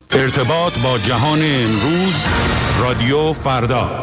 ارتباط با جهان امروز، رادیو فردا.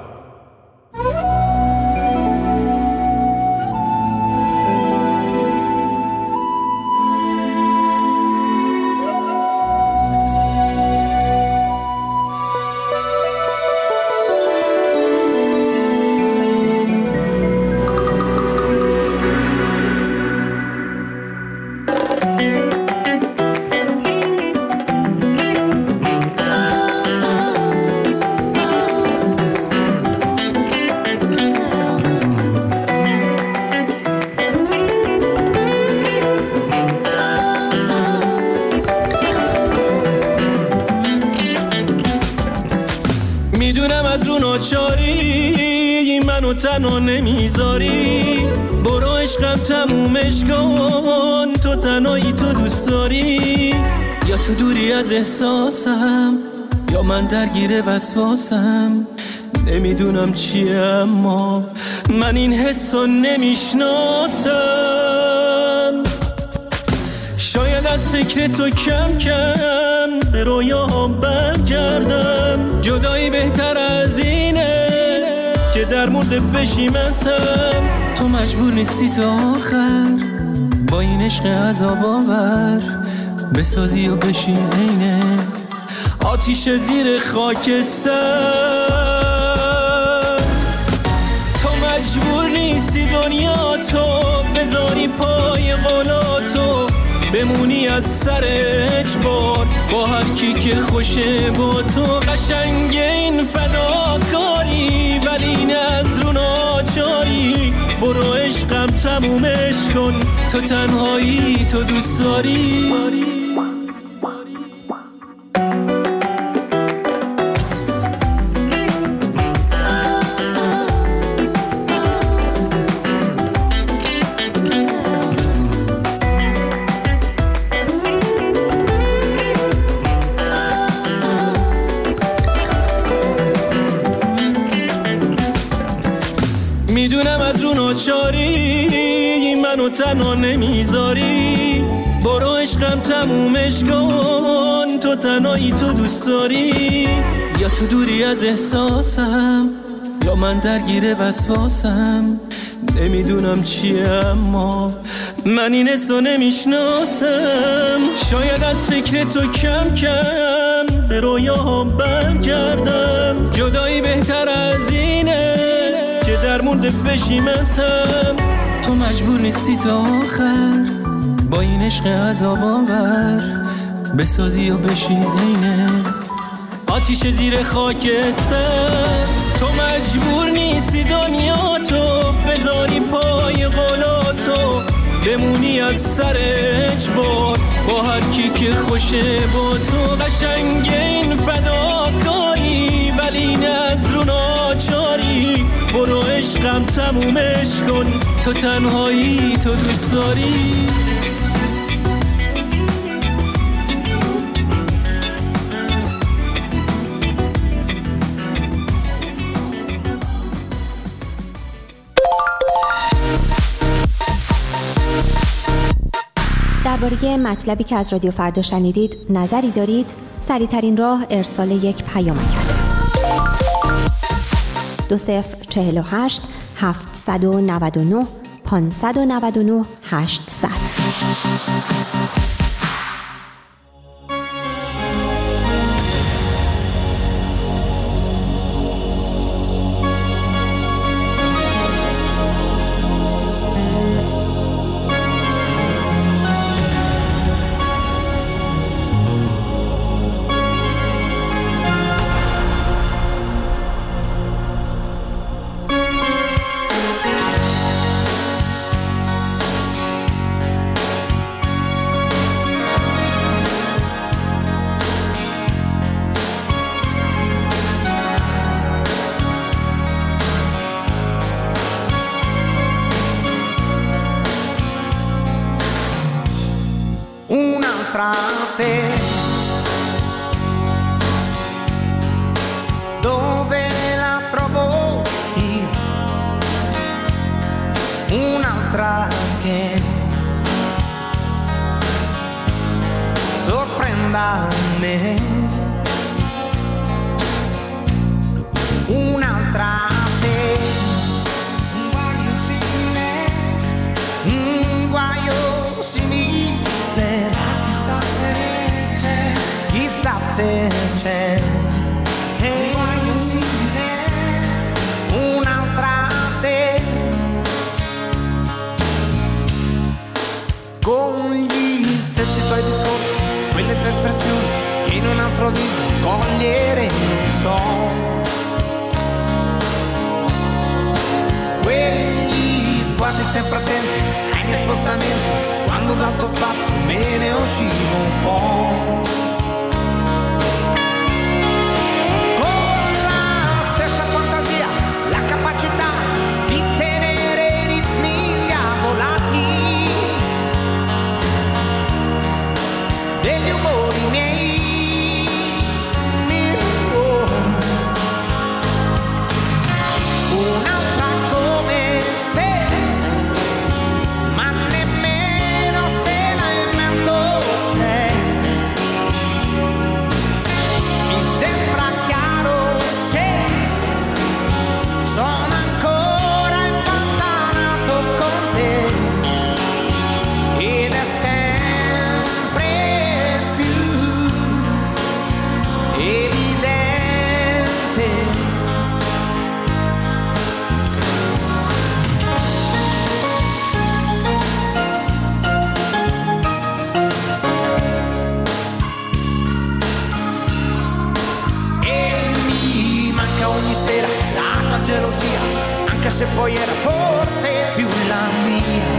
تنها نمیذاری، برو عشقم تمومش کن، تو تنهایی تو دوست داری، یا تو دوری از احساسم یا من درگیر وسواسم، نمیدونم چیه اما من این حسو نمیشناسم. شاید از فکر تو کم کم به رویاهم برگردم، جدایی بهتر از اینه که در مورد بشیمسم. تو مجبور نیستی تا آخر با این عشق عذاب آور بسازی و بشی عینه آتیش زیر خاکستر. تو مجبور نیستی دنیا تو بذاری پای قولاتو، بمونی از سر اجبار با هر کی که خوشه با تو. قشنگ این فداکاری ولی این از رو ناچاری، برو عشقم تمومش کن، تو تنهایی تو دوست داری. میدونم از رو ناچاری منو تنها نمیذاری، برو عشقم تمومش کن، تو تنهایی تو دوست داری، یا تو دوری از احساسم یا من درگیر وسواسم، نمیدونم چیه اما من این حسو نمیشناسم. شاید از فکر تو کم کم به رویاهم برگردم، جدایی بهتر از اینه که در مورد بشیمسم. تو مجبور نیستی تا آخر با این عشق عذاب آور بسازی و بشی عینه آتیش زیر خاکستر. تو مجبور نیستی دنیا تو بذاری پای قولاتو، بمونی از سر اجبار با هر کی که خوشه با تو. قشنگ این فداکاری ولی این از رو ناچاری، برو عشقم تمومش کن، تو تنهایی تو دوست داری. درباره مطلبی که از رادیو فردا شنیدید نظری دارید؟ سریع‌ترین راه ارسال یک پیامک است. 2048 799 599 800. Un'altra te, dove la trovo io? Un'altra che sorprende da me. Un'altra te, un guaio simile, un guaio simile. Chissà se c'è, chissà se c'è. Un guaio simile, un'altra te. Con gli stessi tuoi discorsi, quelle tue espressioni che in un altro viso cogliere non so. Quegli sguardi sempre attenti ai miei spostamenti, quando dal tuo spazio me ne uscivo un po'. Con la stessa fantasia, la capacità di tenere i ritmi diavolati degli umori miei. Un'altra come te, ma nemmeno se la invento c'è. Mi sembra chiaro che sono ancora impantanato con te, ed è sempre più evidente. Ogni sera la tua gelosia, anche se poi era forse più la mia.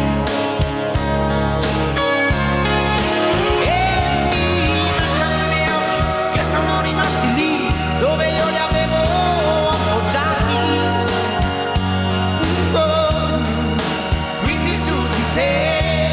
E mi mancano i miei occhi che sono rimasti lì dove io li avevo appoggiati. Oh, quindi su di te.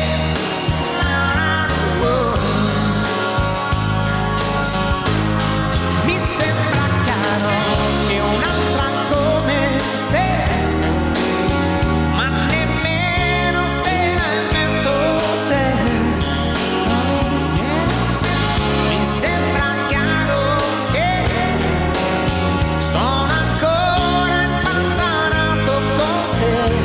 Mi sembra chiaro che un'altra come te, ma nemmeno se la invento c'è. Mi sembra chiaro che sono ancora impantanato con te.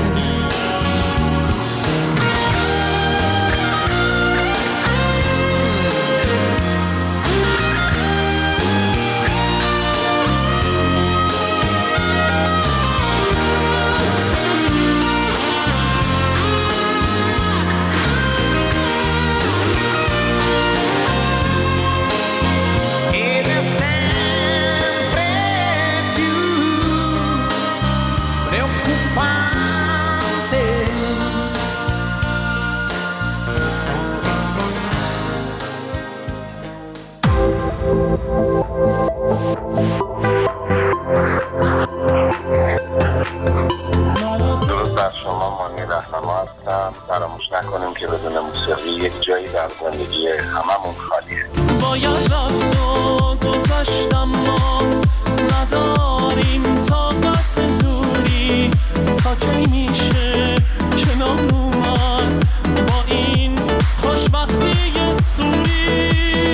Ed è sempre più preoccupante. درود بر شما، مانی رهنما هستم. فراموش نکنیم که بدون موسیقی یک جایی در زندگی هممون خالیه. باید رفت و گذشتم، ما نداریم طاقت دوری. تا کی میشه کنار اومد با این خوشبختی سوری؟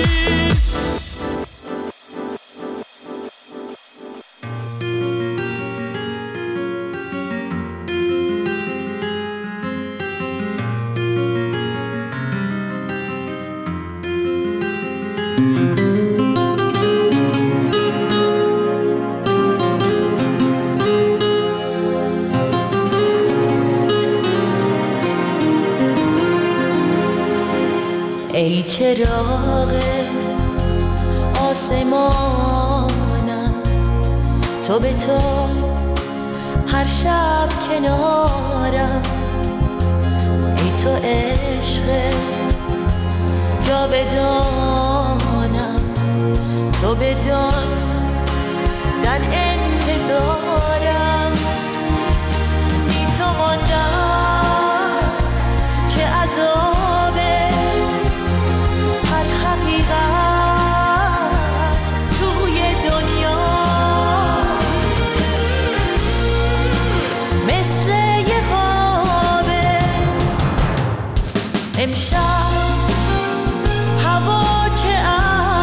ای چراغ آسمانم، تو به تو هر شب کنارم. ای تو عشق جاودانم، تو بدان در انتظارم. بی تو ماندم چه عذابه، هر حقیقت توی دنیا مثل یه خوابه. امشب هوا چه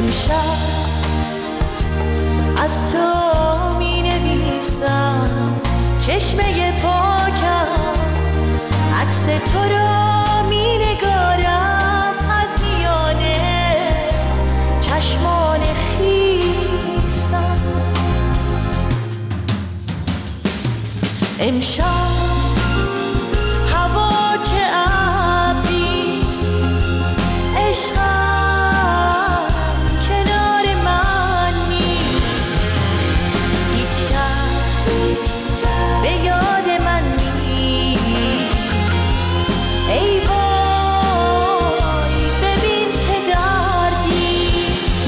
امشب از تو می نویسم چشمه پاکم، عکس تو را می نگارم از میانه چشمان خیسم. امشب هوا چه ابریست، عشقم کنار من نیست، هیچ کس به یاد من نیست. ای وای ببین چه دردیست.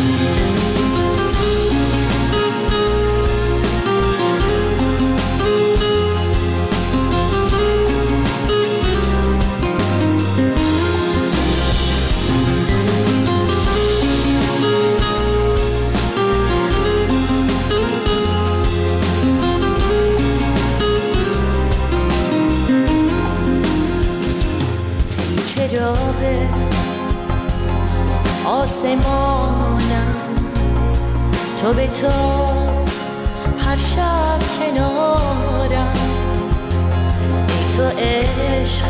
چراغ آسمانم تو به تا هر شب کنارم، ای تو عشق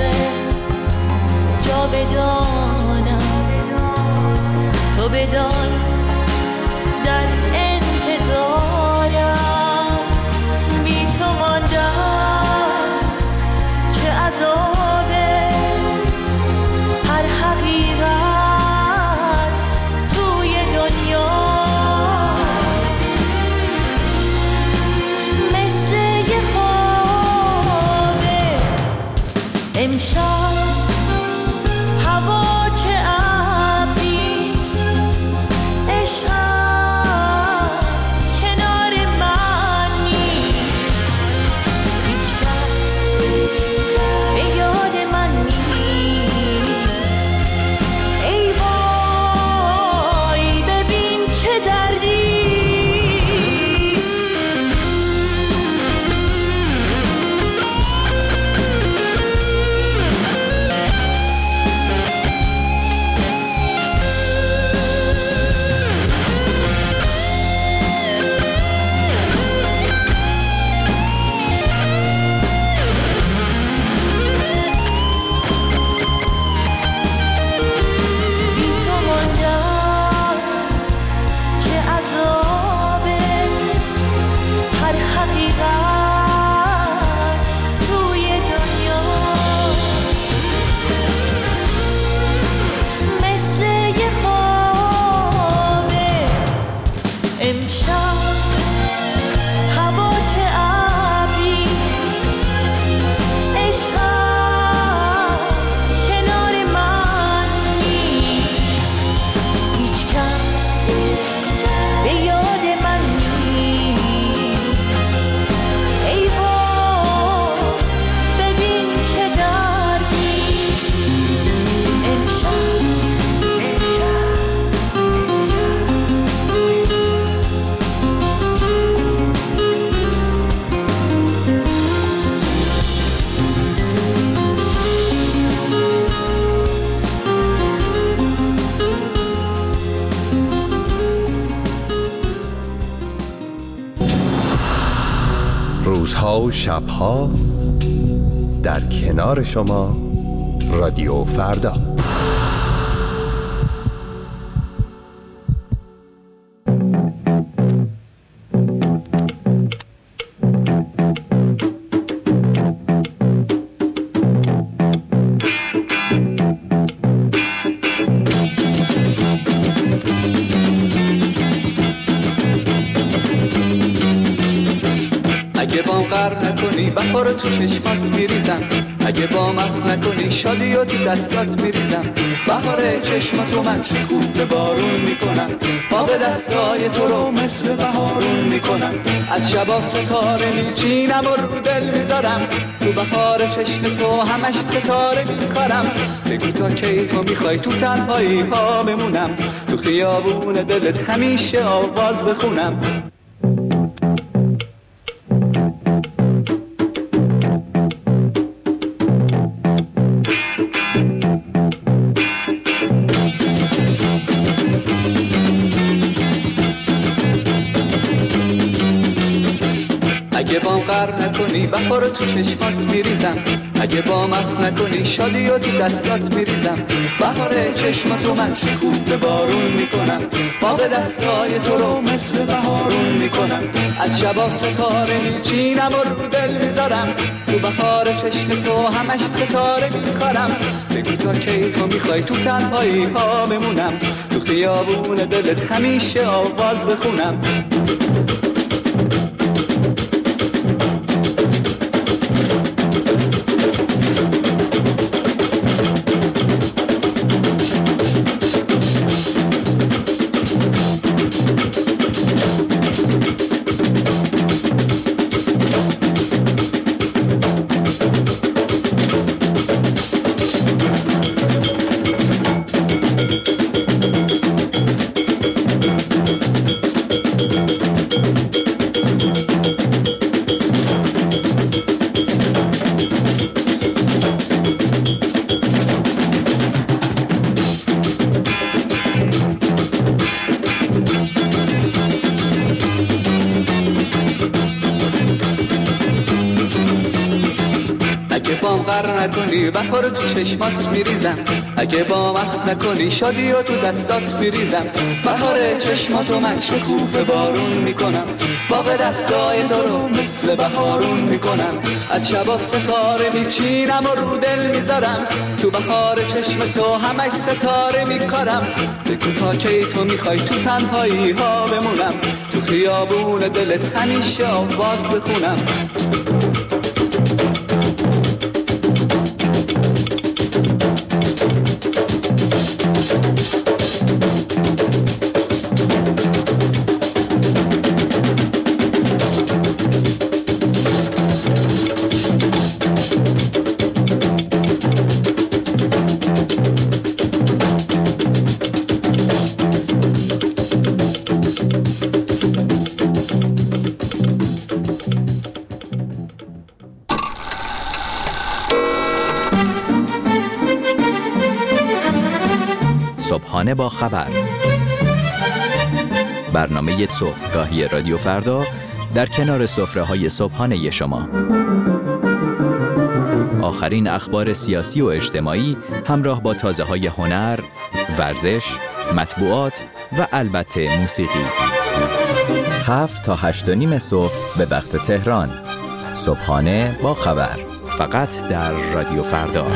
جاودانم، تو بدان در انتظارم. بی تو ماندن چه عذابه، هر حقیقت توی دنیا مثل یه خوابه. امشب هوا چه ابریست، عشقم کنار من نیست، هیچ کس به یاد من نیست. ای وای ببین چه دردیست. بی تو ماندن چه عذابه، هر حقیقت توی دنیا مثل یه خوابه. امشب هوا چه ابریست، عشقم کنار من نیست، هیچ کس به یاد من نیست. ای وای ببین چه دردیست. امشب روزها و شبها در کنار شما رادیو فردا. اگه بام غرق نکنی بهار تو چشمات میریزم، اگه بام عفو نکنی شادی و تو دستات میریزم. بهار چشماتو من شکوفه بارون میکنم، باغ دستای تو رو مثل بهارون میکنم. از شبا ستاره میچینم و رو دل میذارم، تو بهار چشم تو همش ستاره میکارم. بگو تا کی تو میخوای تو تنهایی پا بمونم، تو خیابون دلت همیشه آواز بخونم. غرق نکنی بهار تو چشمات میریزم، اگه با مخ نکنی شادی و تو دستات میریزم. بهار چشماتو من شکوفه بارون میکنم، باغ دستای تو رو مثل بهارون میکنم. از شبا ستاره میچینم و رو دل میذارم، تو بهار چشم تو همش ستاره میکارم. بگو تا کی تو میخوای تو تنهایی ها بمونم، تو خیابون دلت همیشه آواز بخونم. نکنی بهار تو چشمات میریزم، اگه با مخ نکنی شادی و تو دستات میریزم. بهار چشماتو من شکوفه بارون میکنم، باغ دستای تو رو مثل بهارون میکنم. از شبا ستاره میچینم و رو دل میذارم، تو بهار چشم تو همش ستاره میکارم. بگو تا کی تو میخوای تو تنهایی ها بمونم، تو خیابون دلت همیشه آواز بخونم. صبحانه با خبر، برنامه صبحگاهی رادیو فردا در کنار سفره‌های صبحانه شما. آخرین اخبار سیاسی و اجتماعی همراه با تازه‌های هنر، ورزش، مطبوعات و البته موسیقی. 7 تا 8:30 صبح به وقت تهران. صبحانه با خبر، فقط در رادیو فردا.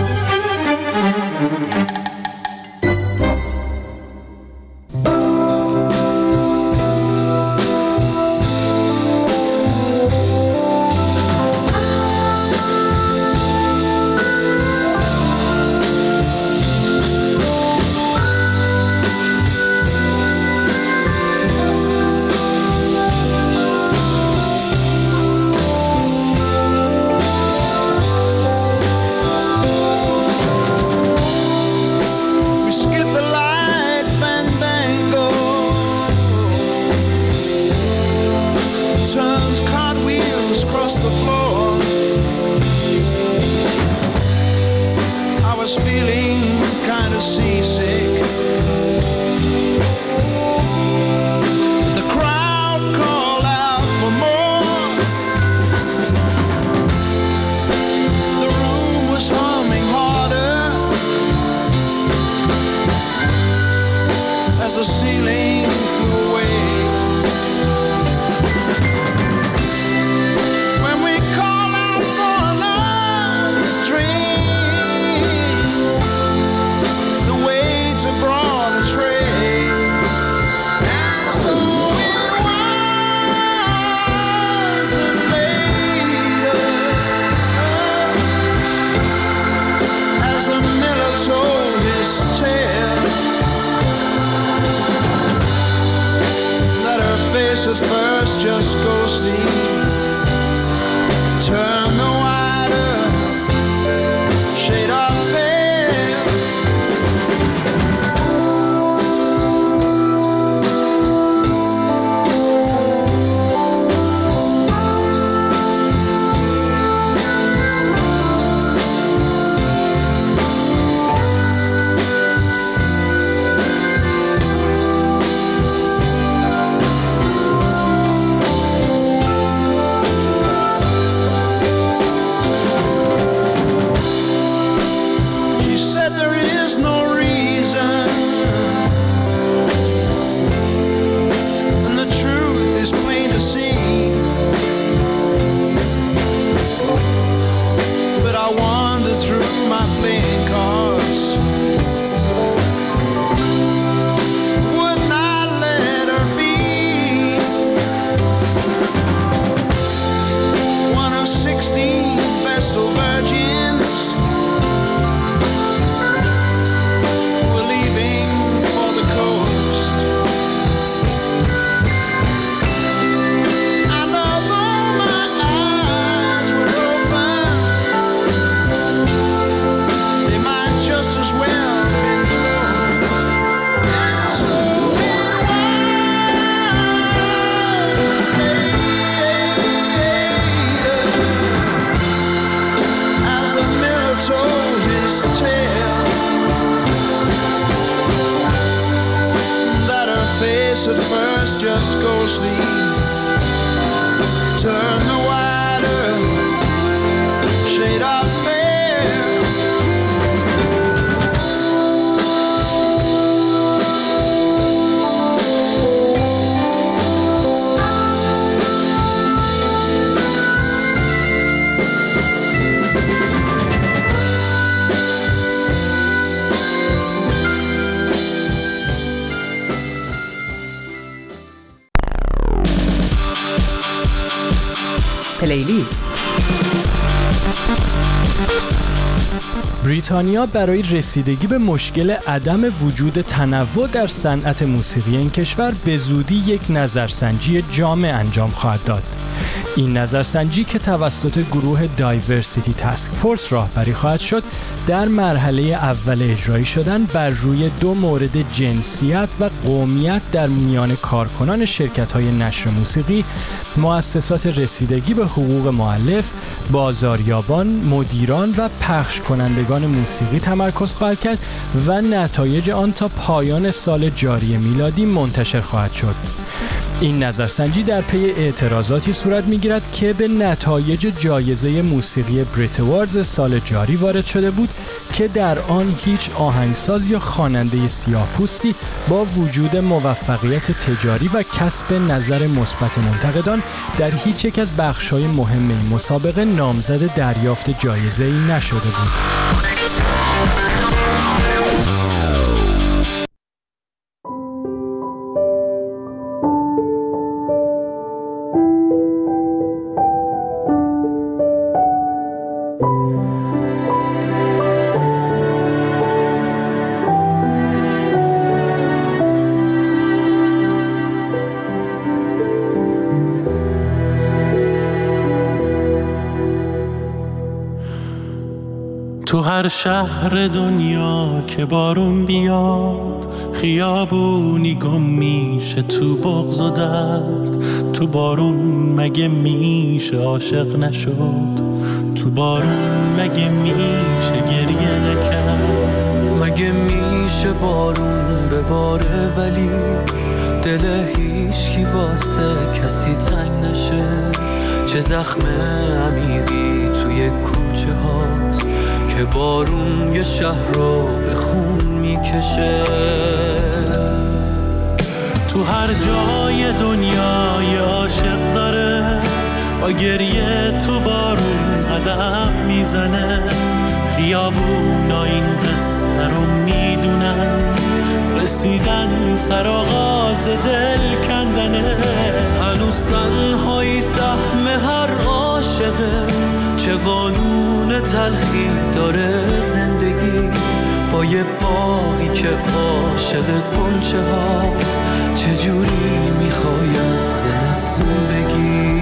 at first just go sleep. Turn the wider shade of fair. پلیلیست. بریتانیا برای رسیدگی به مشکل عدم وجود تنوع در صنعت موسیقی این کشور به زودی یک نظرسنجی جامع انجام خواهد داد. این نظرسنجی که توسط گروه دایورسیتی تاسک فورس راهبری خواهد شد، در مرحله اول اجرایی شدن بر روی 2 مورد جنسیت و قومیت در میان کارکنان شرکت‌های نشر موسیقی، مؤسسات رسیدگی به حقوق مؤلف، بازاریابان، مدیران و پخش کنندگان موسیقی تمرکز خواهد کرد و نتایج آن تا پایان سال جاری میلادی منتشر خواهد شد. این نظرسنجی در پی اعتراضاتی صورت می‌گیرد که به نتایج جایزه موسیقی بریت اواردز سال جاری وارد شده بود که در آن هیچ آهنگساز یا خواننده سیاه‌پوستی با وجود موفقیت تجاری و کسب نظر مثبت منتقدان در هیچ یک از بخش‌های مهم این مسابقه نامزد دریافت جایزه‌ای نشده بود. تو هر شهر دنیا که بارون بیاد، خیابونی گم میشه تو بغض و درد. تو بارون مگه میشه عاشق نشد؟ تو بارون مگه میشه گریه نکرد؟ مگه میشه بارون بباره ولی دل هیچکی واسه کسی تنگ نشه؟ چه زخم عمیقی توی کوچه هاست که بارون یه شهر رو به خون میکشه. تو هر جای دنیا یه عاشق داره، با گریه تو بارون قدم میزنه. خیابونا این قصه رو میدونن، رسیدن سر آغاز دل کندنه. هنوز تنهایی سهم هر عاشقه، چه قانون تلخی داره زندگی. با یه باقی که عاشق گنچه هاست، چجوری میخوای از زمستون بگی؟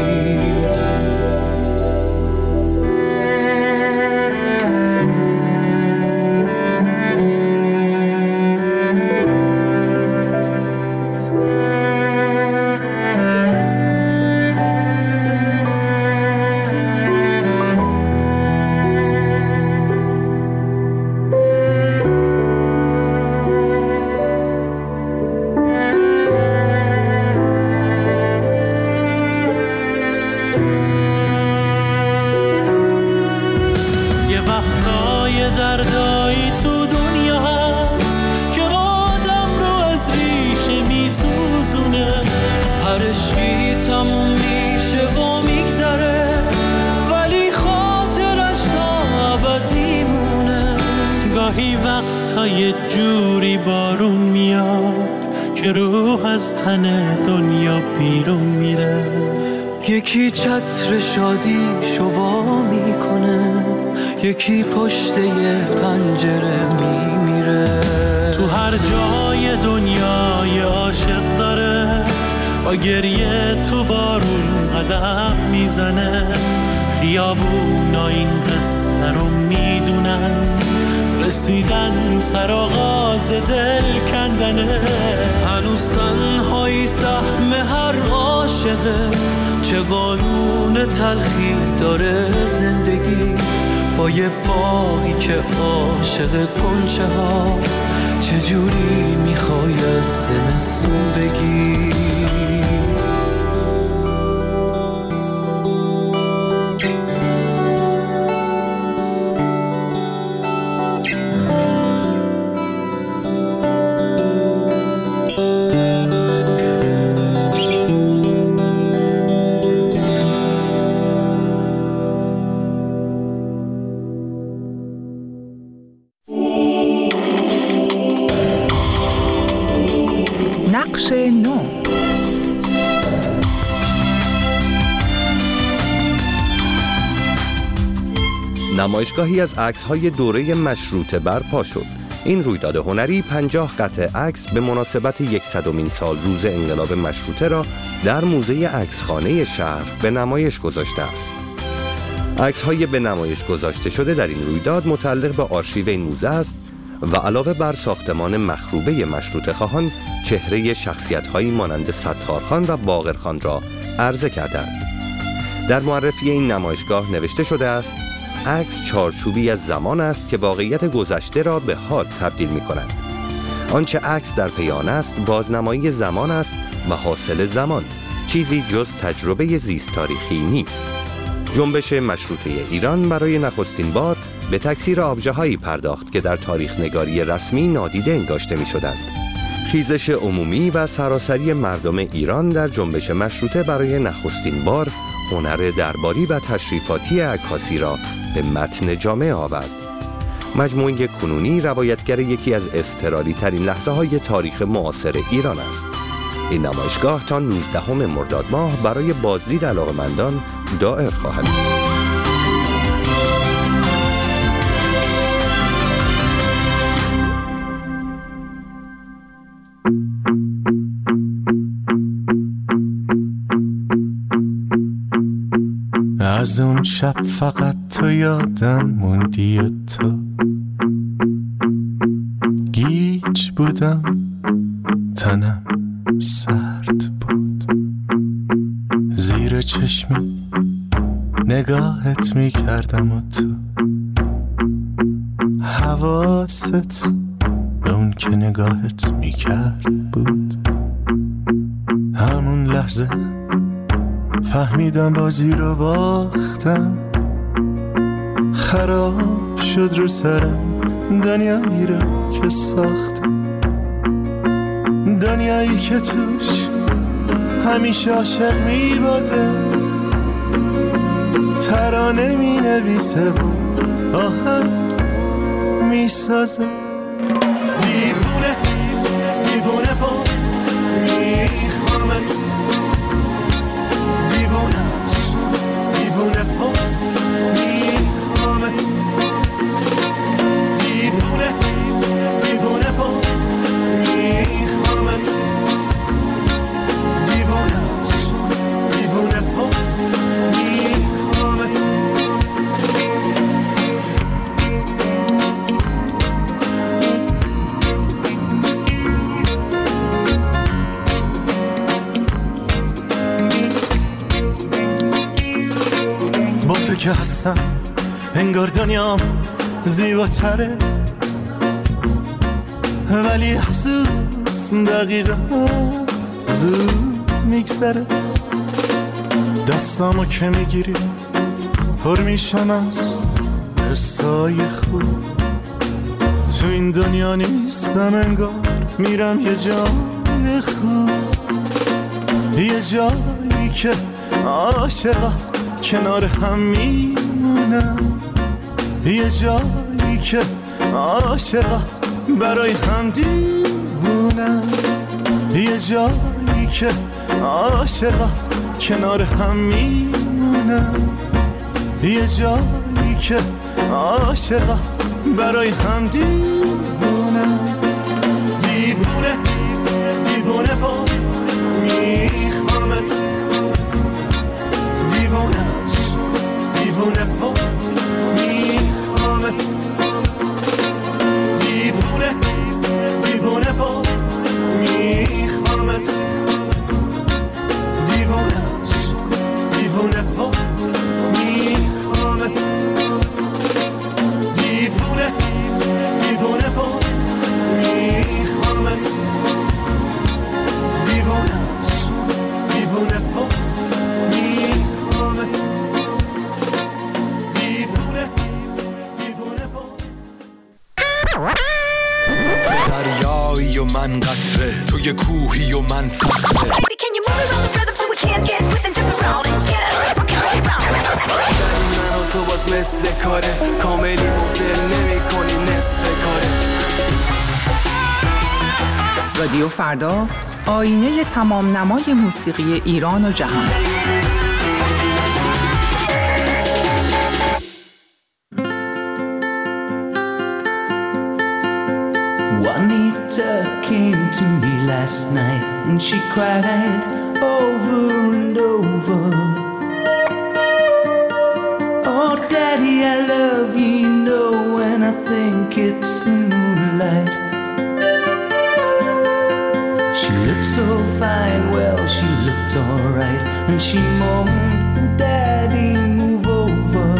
دردایی تو دنیا هست که آدم رو از ریشه میسوزونه. هر عشقی تموم میشه و میگذره، ولی خاطرش تا ابد میمونه. گاهی وقتا یه جوری بارون میاد که روح از تن دنیا بیرون میره. یکی چتر شادی شوا میکنه، یکی پشت یه پنجره میمیره. تو هر جای دنیا یه عاشق داره، با گریه تو بارون قدم میزنه. خیابونا این قصه رو میدونن، رسیدن سر آغاز دل کندنه. هنوز تنهایی سهم هر عاشقه، چه قانون تلخی داره زندگی. با یه باغی که عاشق گنچه هاست. چجوری میخوای از زمستون بگی؟ نقش نو. نمایشگاهی از عکس‌های دوره مشروطه برپا شد. این رویداد هنری 50 قطعه عکس به مناسبت 100مین سال روز انقلاب مشروطه را در موزه عکسخانه شهر به نمایش گذاشته است. عکس‌های به نمایش گذاشته شده در این رویداد متعلق به آرشیو این موزه است و علاوه بر ساختمان مخروبه مشروطه خواهان چهره شخصیت‌هایی مانند ستارخان و باقرخان را عرضه کردند. در معرفی این نمایشگاه نوشته شده است: عکس چارچوبی از زمان است که واقعیت گذشته را به حال تبدیل می‌کند. آنچه عکس در پی آن است بازنمایی زمان است و حاصل زمان چیزی جز تجربه زیست تاریخی نیست. جنبش مشروطه ایران برای نخستین بار به تکثیر آبژه‌هایی پرداخت که در تاریخ نگاری رسمی نادیده انگاشته می‌شدند. خیزش عمومی و سراسری مردم ایران در جنبش مشروطه برای نخستین بار هنر درباری و تشریفاتی عکاسی را به متن جامعه آورد. مجموعه کنونی روایتگر یکی از اضطراری ترین لحظه های تاریخ معاصر ایران است. این نمایشگاه تا 19 مرداد ماه برای بازدید علاقه‌مندان دائر خواهد بود. از اون شب فقط تو یادم موندی و تو گیج بودم، تنم سرد بود، زیر چشمی نگاهت میکردم و تو حواست به اون که نگاهت میکرد بود. همون لحظه فهمیدم بازی رو باختم، خراب شد رو سرم دنیایی رو که ساختم، دنیایی که توش همیشه عاشق میبازه، ترانه مینویسه و آهنگ میسازه. دیوونه دیوونه و میخوامت، دیوونش دیوونه و میخوامت، دیوونه دیوونه و میخوامت، دیوونش دیوونه و میخوامت. با تو که هستم انگار دنیام زیباتره، ولی افسوس دقیقه زود میگذره. دستامو که میگیری پر میشم از حسای خوب، تو این دنیا نیستم انگار میرم یه جای خوب، یه جایی که عاشقا کنار هم میمونم، یه جایی که عاشقا برای هم دیوونم، یه جایی که عاشقا کنار هم میمونم، یه جایی که عاشقا برای هم دیوونم. دیوونه دیوونه و میخوامت، دیوونش دیوونه و میخوامت، دیوونه دیوونه و میخوامت، دیوونش دیوونه و میخوامت. دریایی و من قطره، توی کوهی و من صخره. من و تو باز مثل کاره، کاملی مفل نمی کنی نصف کاره. رادیو فردا، آینه تمام نمای موسیقی ایران و جهان. Juanita came to me last night and she cried over and over. Oh, Daddy, I love you, you know, and I think it's the moonlight. She looked so fine, well, she looked alright, and she moaned, oh, Daddy, move over.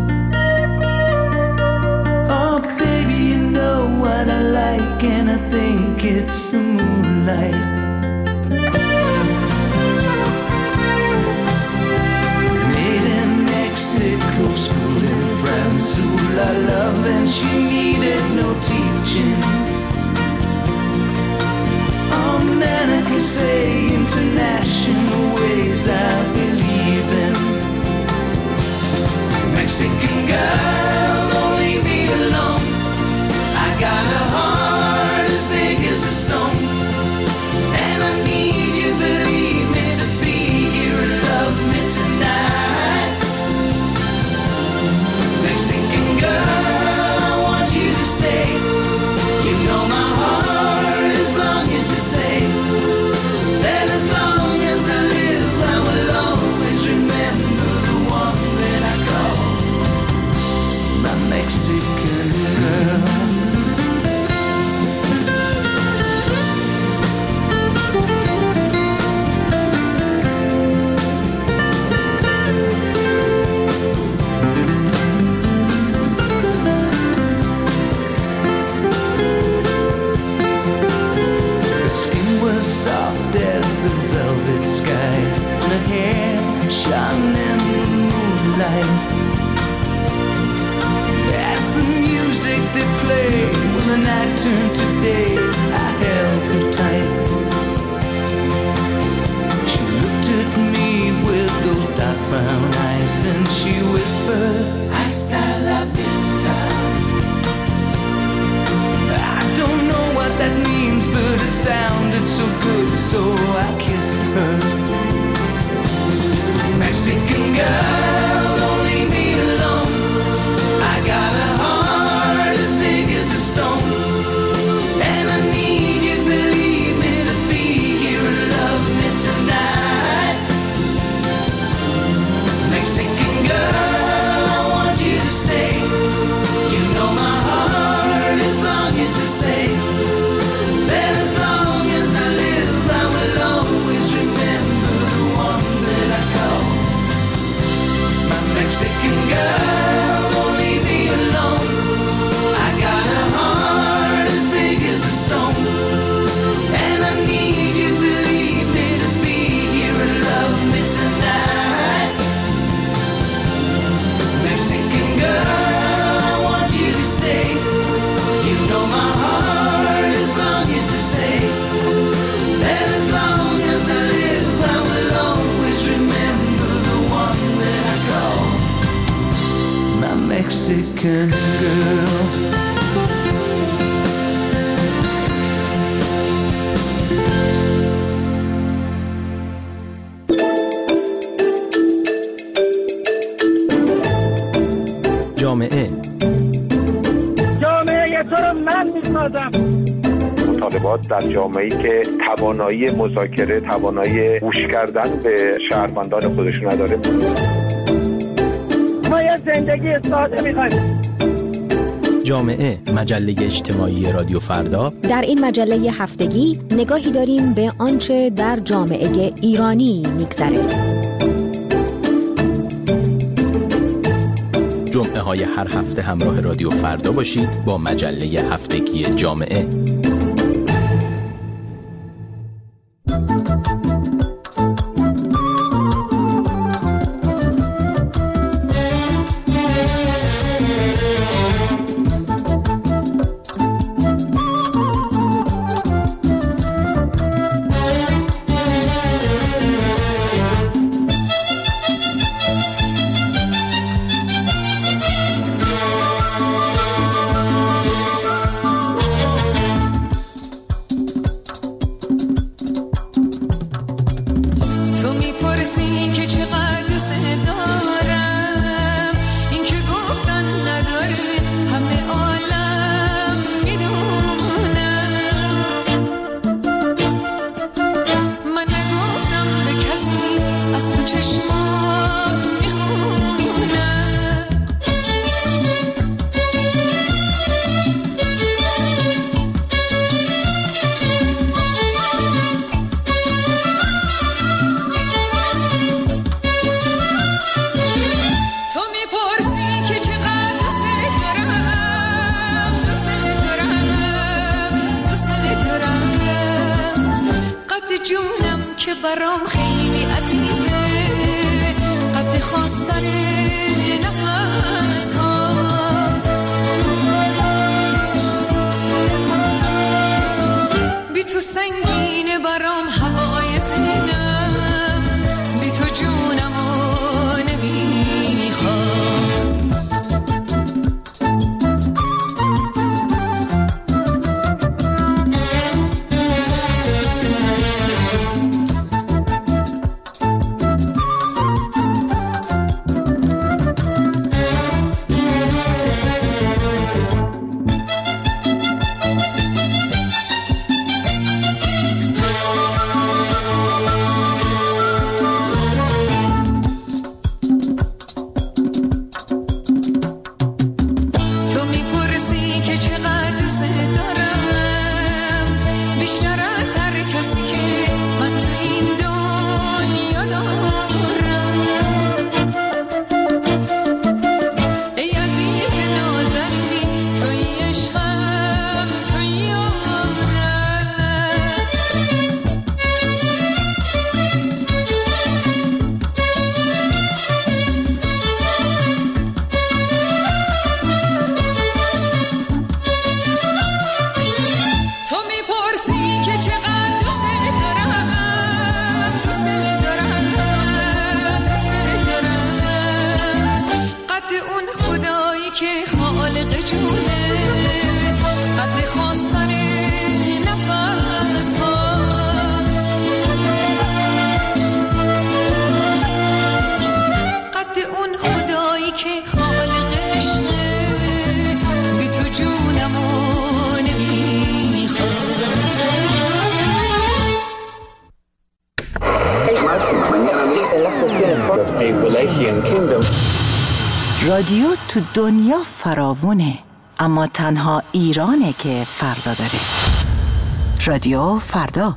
Oh, baby, you know what I like, and I think it's the moonlight. Made in Mexico, schooling friends who I love, and she needed no teaching. Oh man, I can say international ways I believe in. Mexican girl, don't leave me alone. I got a heart as big as a stone, and I need you, believe me, to be here and love me tonight. Mexican girl, I want you to stay. You know my heart is longing to say that as long as I live, I will always remember the one that I call my Mexican girl. Soft as the velvet sky, and her hair shone in the moonlight. As the music they played, when the night turned to day, I held her tight. She looked at me with those dark brown eyes, and she whispered, "Hasta la vista." I don't know what that means, but it sounded so good, so I kissed her. Mexican girl, don't leave me alone. I got a heart as big as a stone, and I need you, believe me, to be here and love me tonight. Mexican girl, I want you to stay. You know my heart is longing to say that as long as I live, I will always remember the one that I call my Mexican girl. Don't leave me alone. I got a heart as big as a stone, and I need you, believe me, to be here and love me tonight. Mexican girl, I want you to stay. You know my heart is longing to say that as long as I live, I will always remember the one that I call my Mexican girl. جامعه تو رو من میسازم. مطالبات در جامعه‌ای که توانایی مذاکره، توانایی گوش کردن به شهروندان خودشون نداره. ما یه زندگی ساده می‌خوایم. جامعه، مجله اجتماعی رادیو فردا. در این مجله هفتگی نگاهی داریم به آنچه در جامعه ایرانی می‌گذره. جمعه های هر هفته همراه رادیو فردا باشید با مجله هفتگی جامعه. برام خیلی عزیزه، قد خواستن نفس ها. بی تو سنگینه برام هوای سینم، بی تو جونمو نمیخوام. رادیو تو دنیا فراوونه، اما تنها ایرانه که فردا داره. رادیو فردا.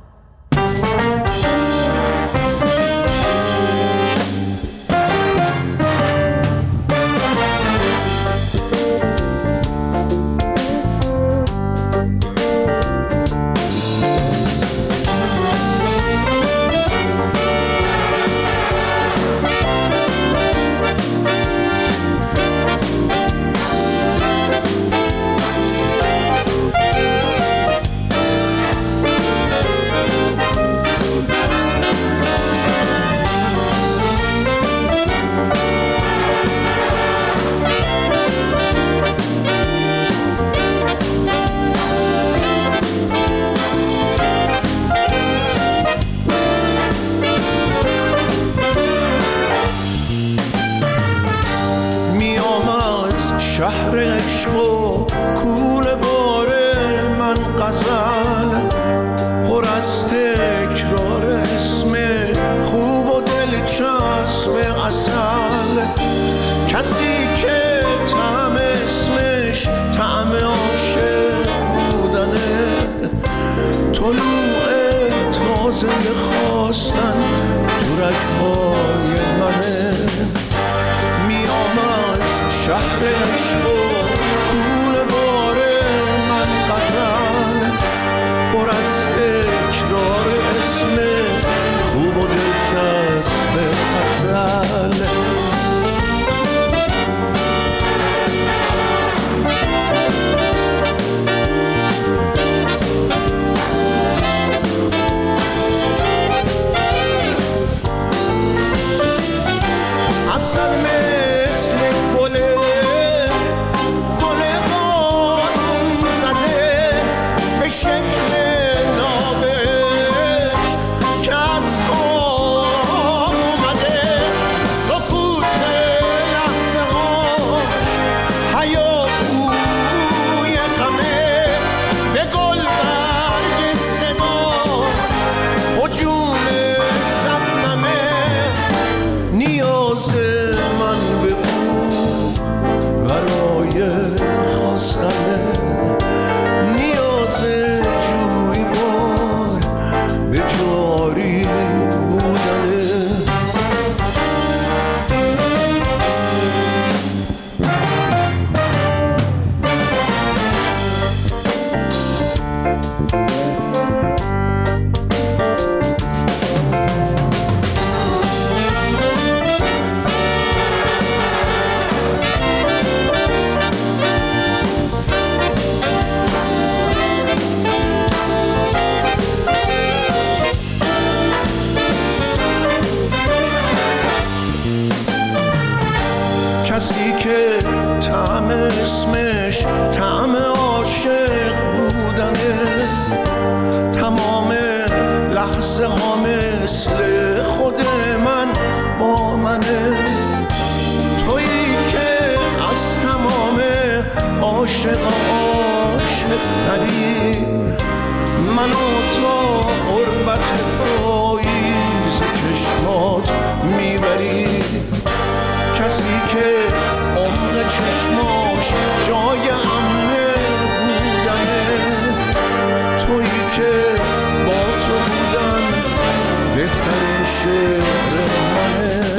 شهر عشق و کوله باره من غزل پر از تکرار اسم خوب و دلچسب عسل، کسی که طعم اسمش طعم عاشق بودنه، طلوع تازه خواستن تو رگ‌های منه. میام از شهر عشق و کوله باره من غزل پر از تکرار اسم خوب و دلچسب عسل. عسل مثل گله طعم عاشق بودنه، تمام لحظه ها مثل خود من با منه، تویی که از تمام عاشق تری منو تا قربت پاییز چشمات میبری، کسی که عمق چشماش جای امنه بودنه، تویی که با تو بودن بهترین شعر منه.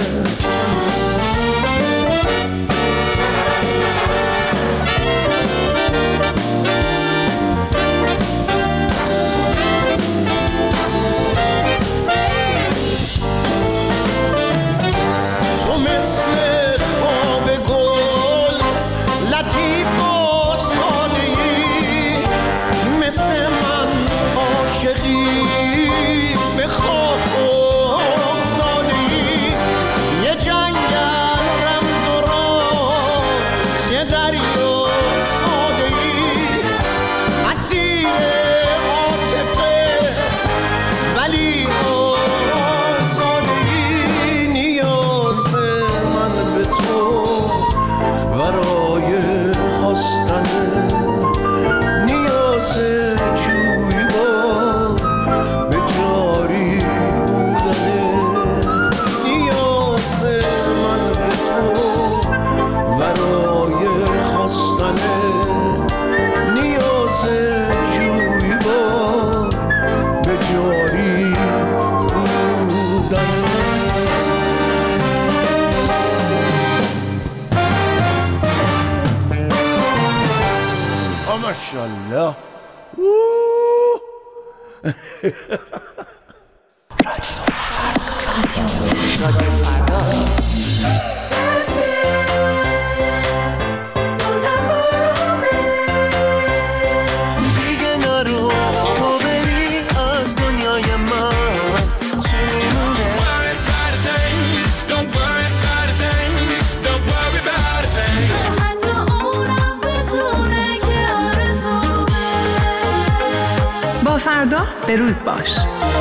ماشاءالله. دیگه نرو تو بری از دنیای من چی میمونه. با فردا به روز باش.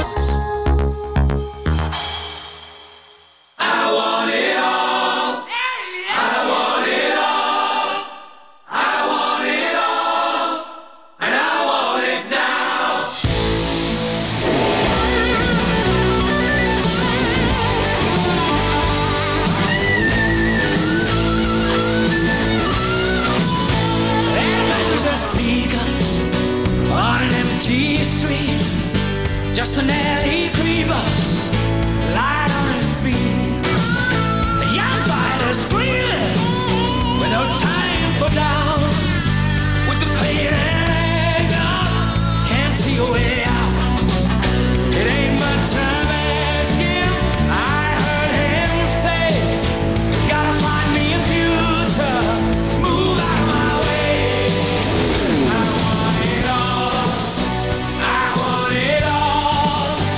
Just an alley creeper, light on his feet. A young fighter screaming with no time for doubt. With the pain and anger, can't see a way out. It ain't much I'm asking. I heard him say, gotta find me a future, move out of my way. I want it all. I want it all.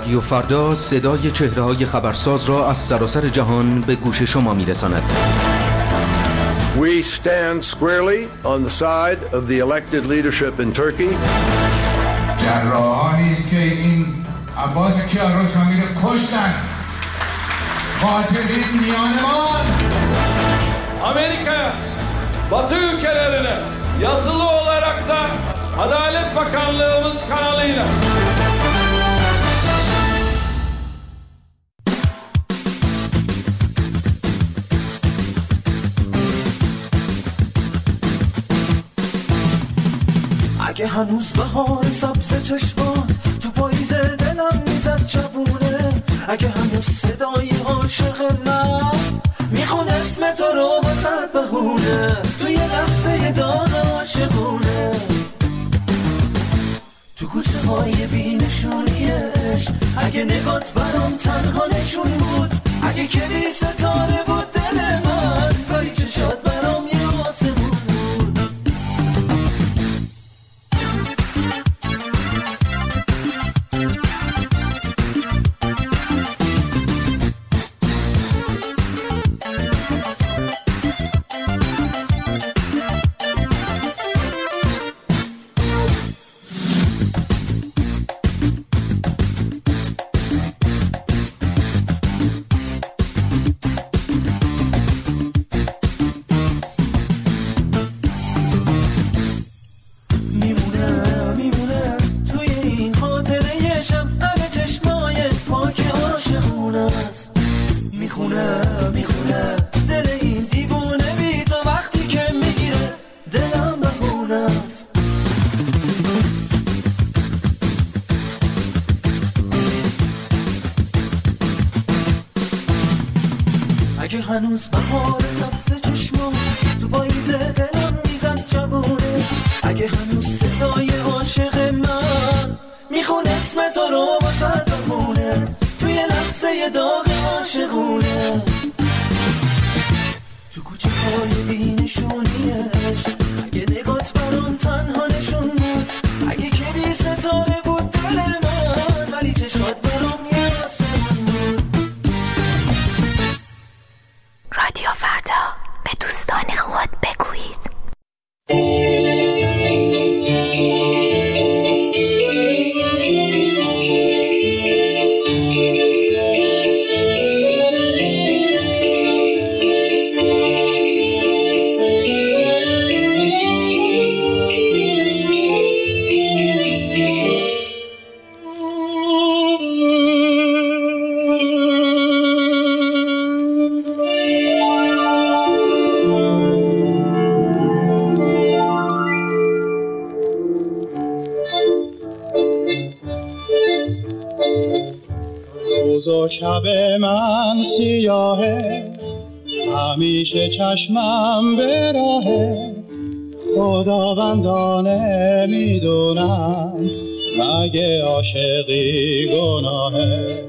رادیو فردا صدای چهره‌های خبرساز را از سراسر جهان به گوش شما می‌رساند. We stand squarely on the side of the elected leadership in Turkey. جراحانی است که این عباس کیارستمی رو کشتن. قاتلین میانمان. Amerika Batı ülkelerine yazılı olarak da Adalet Bakanlığımız kanalıyla اگه هنوز بهار سبز چشمات تو پاییز دلم میزد جوونه، اگه هنوز صدای عاشق من میخون اسم تو رو بزد بهونه، توی لحظه داغ عاشقونه، تو کوچه های بینشونیش اگه نگات برام تنها نشون بود، اگه کلی ستاره بود دل من کاری چشات برام یه آسمون بود. اگه هنوز بهار سبز چشما تو پاییز دلم میزد جوونه، اگه هنوز صدای عاشق من میخون اسم تو رو بزد بمونه، توی لحظه داغ عاشقونه، تو کوچه های بینشونیش اگه نگات برام تنها نشون بود، اگه کلی ستاره بود دل من ولی چشات برام یه آسمون بود. رادیو فردا، به دوستان خود بگویید. شب من سیاهه، همیشه چشمم به راهه، خداوندانه میدونم مگه عاشقی گناهه،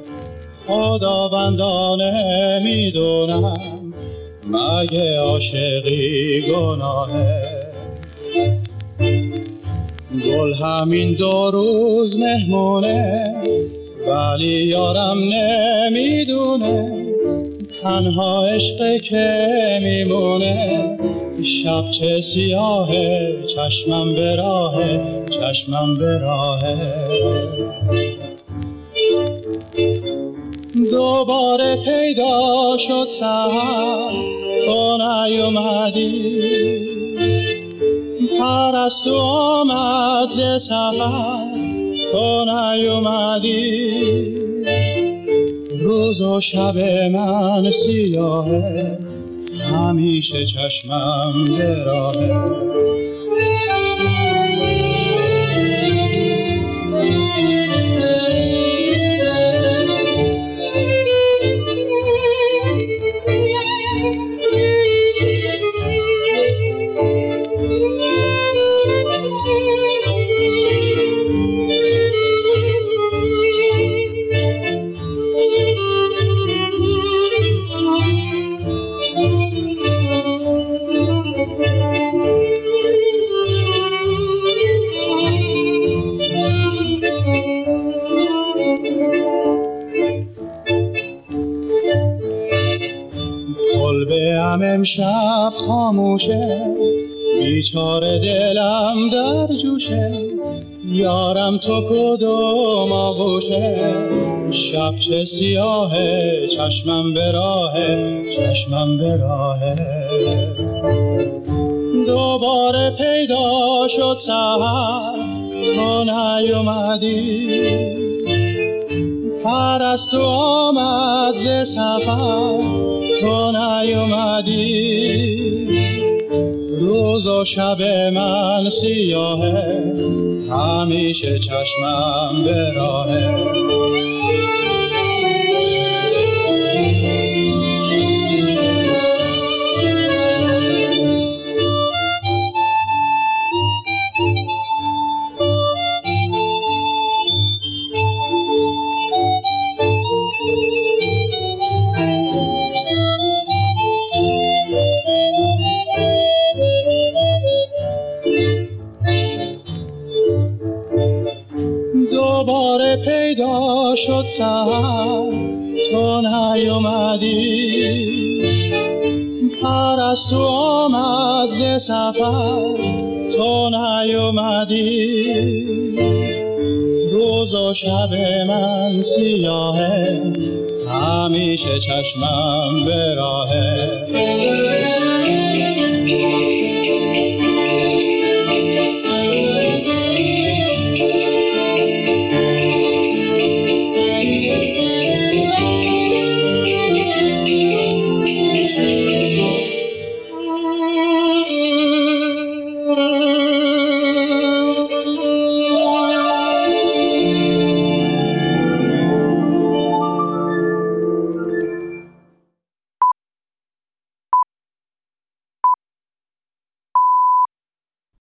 خداوندانه میدونم مگه عاشقی گناهه. گل همین 2 روز مهمونه ولی یارم نمیدونه، تنها عشق که میمونه، شب چه سیاهه چشمم به راهه، چشمم به راهه. دوباره پیدا شد سحر تو نیومدی، پرستو آمد ز سفر تو نیومدی، روز و شب من سیاهه همیشه چشمم به راهه. دلم در جوشه، یارم تو کدوم آغوشه. شب چه سیاهه، چشمم به راهه، چشمم به راهه. دوباره پیدا شد سحر، تو نیومدی. پرستو آمد ز سفر، تو نیومدی. روز و شب من سیاهه، همیشه چشمم به راهه. دوباره پیدا شد سحر، تو نیومدی. پرستو آمد ز سفر، تو نیومدی. روز و شب من سیاهه، همیشه چشمم به راهه.